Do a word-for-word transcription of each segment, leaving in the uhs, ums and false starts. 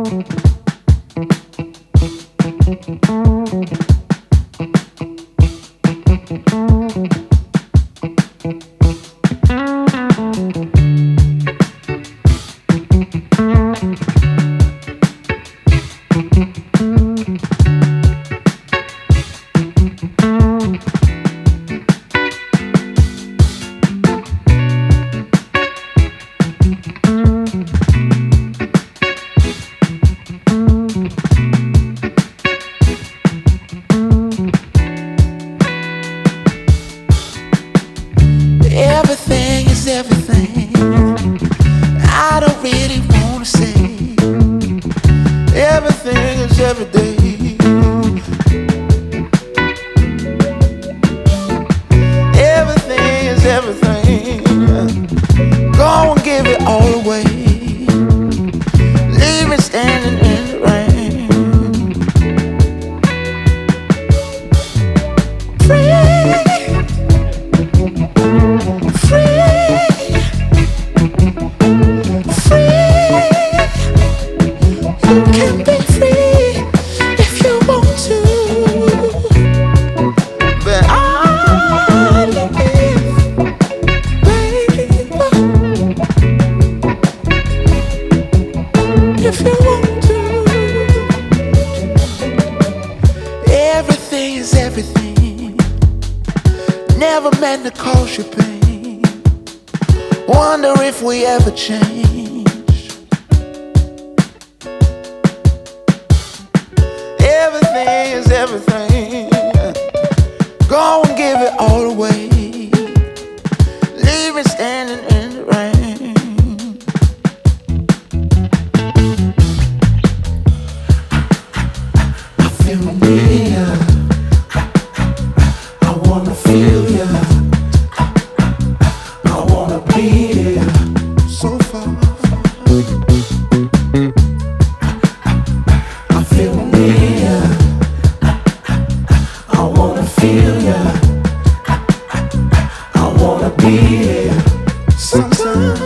Everything is everything. I don't really wanna say everything is every day. Everything is everything. Go and give it all away. Leave me standing in the rain. Free. If you want to, everything is everything. Never meant to cause you pain. Wonder if we ever change. Everything is everything. Go and give it all away. Leave me standing in the rain. Feel me, I wanna feel ya. I wanna be here. So far, I feel me, I wanna feel ya. I wanna be here. Sometimes.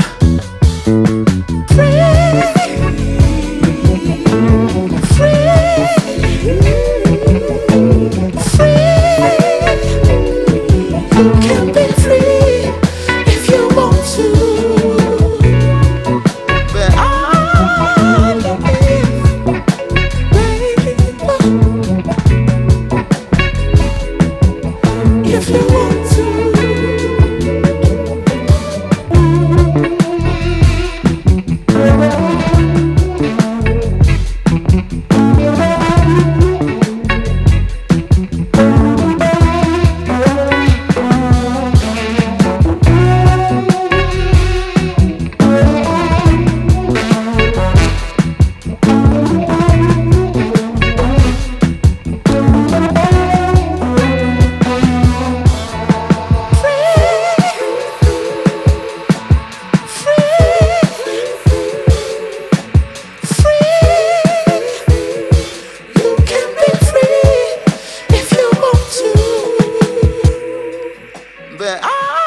If you want to, but I